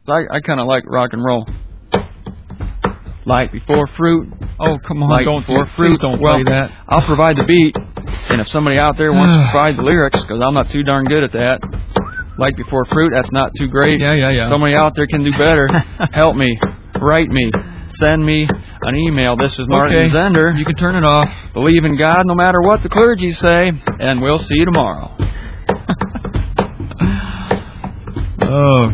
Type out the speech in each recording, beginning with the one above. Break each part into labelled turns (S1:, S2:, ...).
S1: I kind of like rock and roll. Light before fruit.
S2: Oh, come on,
S1: Light
S2: don't
S1: before fruit.
S2: Don't play that.
S1: I'll provide the beat, and if somebody out there wants to provide the lyrics, because I'm not too darn good at that. Light before fruit, that's not too great.
S2: Yeah.
S1: Somebody out there can do better. Help me. Write me. Send me an email. This is Martin Zender.
S2: You can turn it off.
S1: Believe in God no matter what the clergy say, and we'll see you tomorrow.
S2: Oh.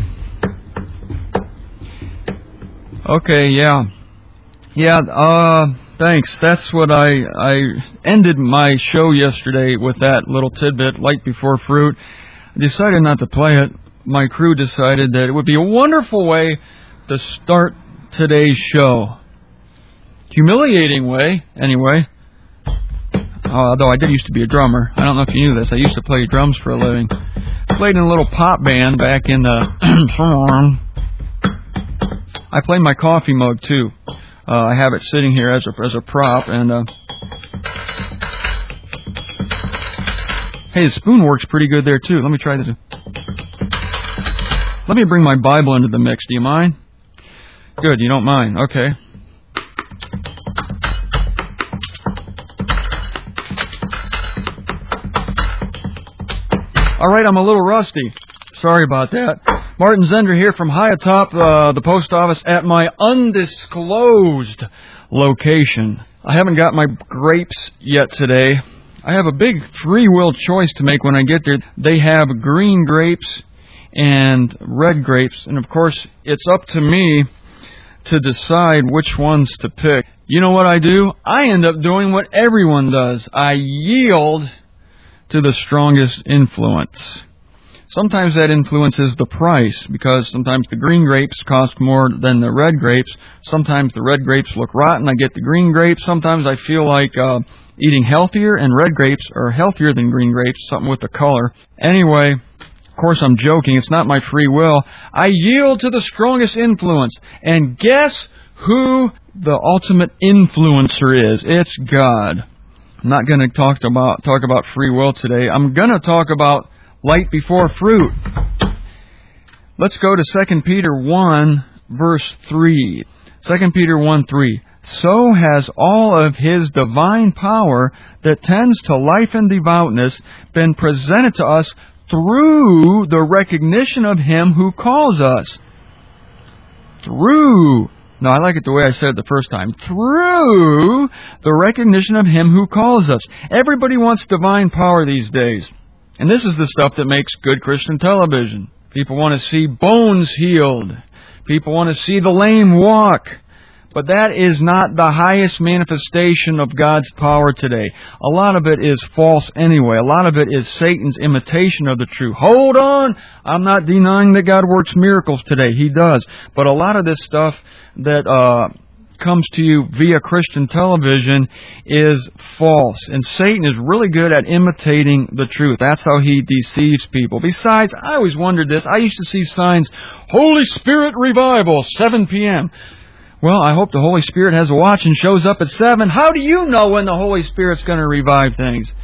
S2: Okay, yeah. Yeah, thanks. That's what I ended my show yesterday with, that little tidbit, Light Before Fruit. I decided not to play it. My crew decided that it would be a wonderful way to start today's show. Humiliating way, anyway. Although I did used to be a drummer. I don't know if you knew this. I used to play drums for a living. Played in a little pop band back in the... I played my coffee mug, too. I have it sitting here as a prop, and hey, the spoon works pretty good there too. Let me try this. Let me bring my Bible into the mix. Do you mind? Good, you don't mind. Okay. All right, I'm a little rusty. Sorry about that. Martin Zender here from high atop the post office at my undisclosed location. I haven't got my grapes yet today. I have a big free will choice to make when I get there. They have green grapes and red grapes, and of course it's up to me to decide which ones to pick. You know what I do? I end up doing what everyone does. I yield to the strongest influence. Sometimes that influences the price, because sometimes the green grapes cost more than the red grapes. Sometimes the red grapes look rotten, I get the green grapes. Sometimes I feel like eating healthier, and red grapes are healthier than green grapes, something with the color. Anyway, of course I'm joking, it's not my free will. I yield to the strongest influence. And guess who the ultimate influencer is? It's God. I'm not going to talk about free will today. I'm going to talk about light before fruit. Let's go to 2 Peter 1, verse 3. 2 Peter 1, 3. So has all of His divine power that tends to life and devoutness been presented to us through the recognition of Him who calls us. Through. No, I like it the way I said it the first time. Through the recognition of Him who calls us. Everybody wants divine power these days. And this is the stuff that makes good Christian television. People want to see bones healed. People want to see the lame walk. But that is not the highest manifestation of God's power today. A lot of it is false anyway. A lot of it is Satan's imitation of the truth. Hold on! I'm not denying that God works miracles today. He does. But a lot of this stuff that comes to you via Christian television is false. And Satan is really good at imitating the truth. That's how he deceives people. Besides, I always wondered this. I used to see signs, Holy Spirit Revival, 7 p.m. Well, I hope the Holy Spirit has a watch and shows up at 7. How do you know when the Holy Spirit's going to revive things?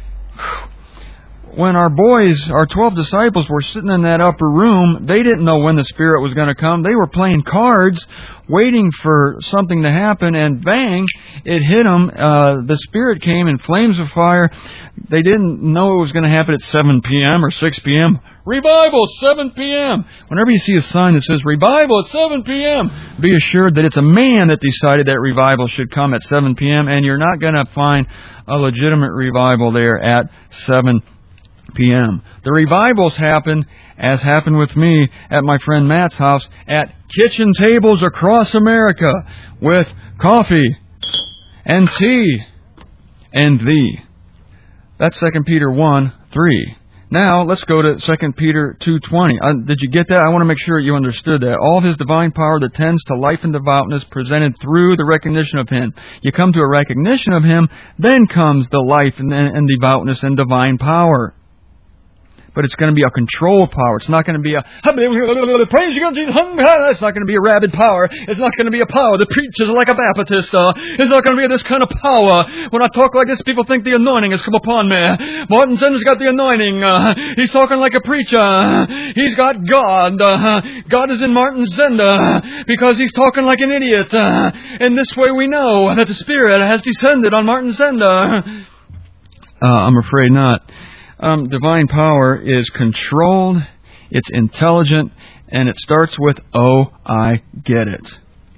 S2: When our boys, our 12 disciples, were sitting in that upper room, they didn't know when the Spirit was going to come. They were playing cards, waiting for something to happen, and bang, it hit them. The Spirit came in flames of fire. They didn't know it was going to happen at 7 p.m. or 6 p.m. Revival at 7 p.m. Whenever you see a sign that says Revival at 7 p.m., be assured that it's a man that decided that revival should come at 7 p.m., and you're not going to find a legitimate revival there at 7 p.m. The revivals happen, as happened with me at my friend Matt's house, at kitchen tables across America with coffee and tea and thee. That's 2 Peter 1, 3. Now, let's go to 2 Peter 2:20. Did you get that? I want to make sure you understood that. All of His divine power that tends to life and devoutness presented through the recognition of Him. You come to a recognition of Him, then comes the life and devoutness and divine power. But it's going to be a control power. It's not going to be a praise you, Jesus. It's not going to be a rabid power. It's not going to be a power that preaches like a Baptist. It's not going to be this kind of power. When I talk like this, people think the anointing has come upon me. Martin Zender's got the anointing. He's talking like a preacher. He's got God. God is in Martin Zender because he's talking like an idiot. And this way we know that the Spirit has descended on Martin Zender. I'm afraid not. Divine power is controlled, it's intelligent, and it starts with, oh, I get it.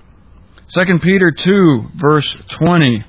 S2: 2 Peter 2, verse 20.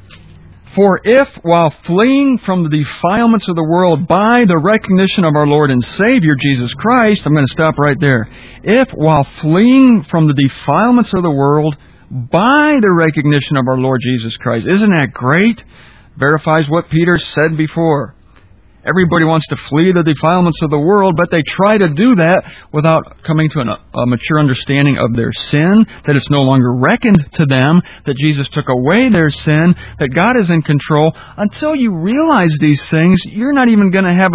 S2: For if, while fleeing from the defilements of the world by the recognition of our Lord and Savior, Jesus Christ, I'm going to stop right there. If, while fleeing from the defilements of the world by the recognition of our Lord Jesus Christ, isn't that great? Verifies what Peter said before. Everybody wants to flee the defilements of the world, but they try to do that without coming to a mature understanding of their sin, that it's no longer reckoned to them, that Jesus took away their sin, that God is in control. Until you realize these things, you're not even going to have a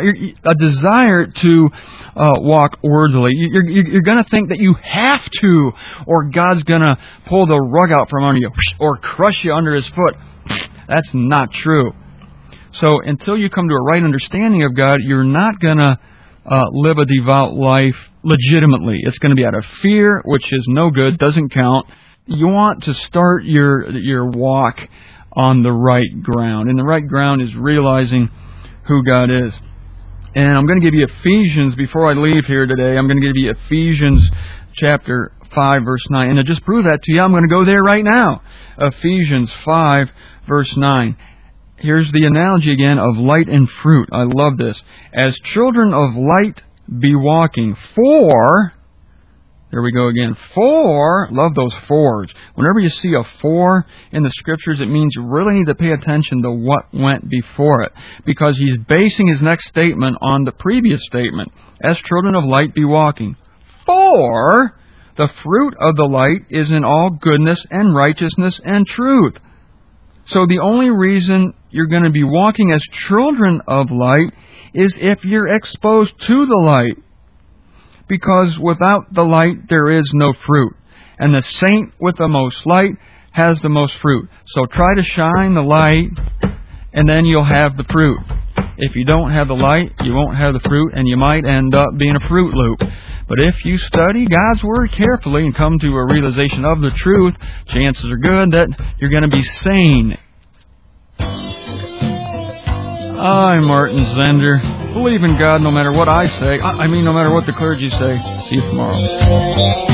S2: desire to walk worthily. You're going to think that you have to, or God's going to pull the rug out from under you, or crush you under His foot. That's not true. So until you come to a right understanding of God, you're not going to live a devout life legitimately. It's going to be out of fear, which is no good, doesn't count. You want to start your walk on the right ground. And the right ground is realizing who God is. And I'm going to give you Ephesians, before I leave here today, I'm going to give you Ephesians chapter 5, verse 9. And to just prove that to you, I'm going to go there right now. Ephesians 5, verse 9. Here's the analogy again of light and fruit. I love this. As children of light be walking, for, there we go again, for, love those fours. Whenever you see a for in the Scriptures, it means you really need to pay attention to what went before it. Because he's basing his next statement on the previous statement. As children of light be walking. For the fruit of the light is in all goodness and righteousness and truth. So the only reason you're going to be walking as children of light is if you're exposed to the light. Because without the light, there is no fruit. And the saint with the most light has the most fruit. So try to shine the light, and then you'll have the fruit. If you don't have the light, you won't have the fruit, and you might end up being a Fruit Loop. But if you study God's Word carefully and come to a realization of the truth, chances are good that you're going to be sane. I'm Martin Zender. Believe in God no matter what I say. I mean, no matter what the clergy say. See you tomorrow.